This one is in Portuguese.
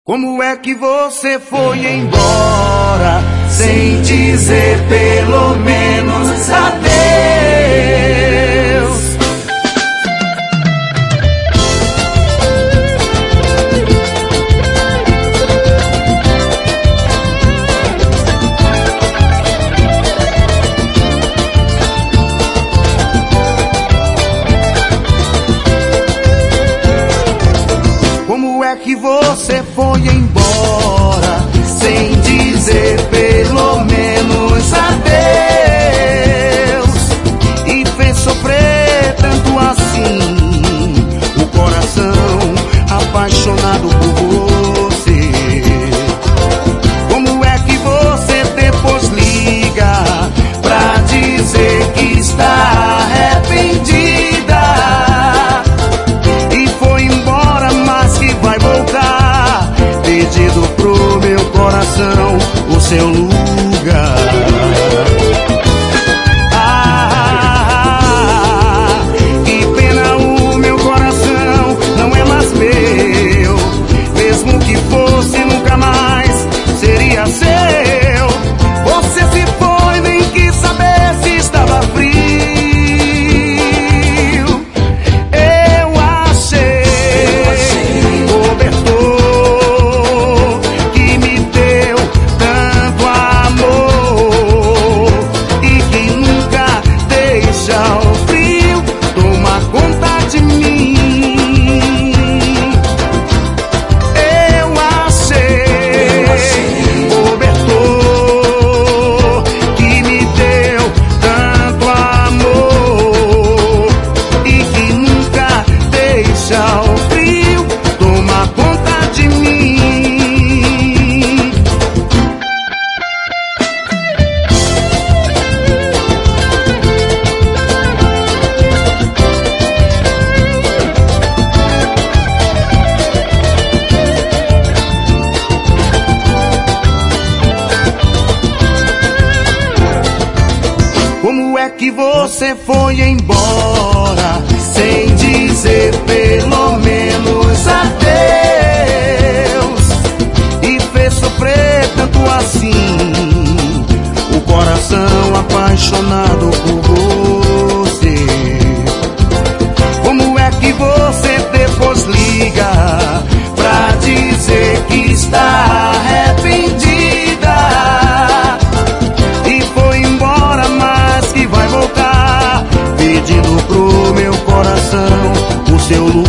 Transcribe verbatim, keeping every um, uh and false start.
Como é que você foi embora sem dizer pelo menos adeus? Como é que você foi embora sem dizer pelo menos adeus? E fez sofrer tanto assim o coração apaixonado por você. Como é que você depois liga pra dizer que está arrependida e foi embora, mas que vai voltar, pedindo pro meu coração o seu lugar? Ah, que pena, o meu coração não é mais meu. Mesmo que fosse, nunca mais seria seu. Você se foi, nem quis saber se estava frio. Eu achei cobertor que me deu tanto amor e que nunca deixa o frio tomar conta de mim. Eu achei cobertor que me deu tanto amor e que nunca deixa o frio tomar conta de mim. Como é que você foi embora sem dizer pelo menos adeus? E fez sofrer tanto assim o coração apaixonado por você. Como é que você depois liga pra dizer que está arrependida e foi embora, mas que vai voltar, pedindo pro meu coração o seu lugar?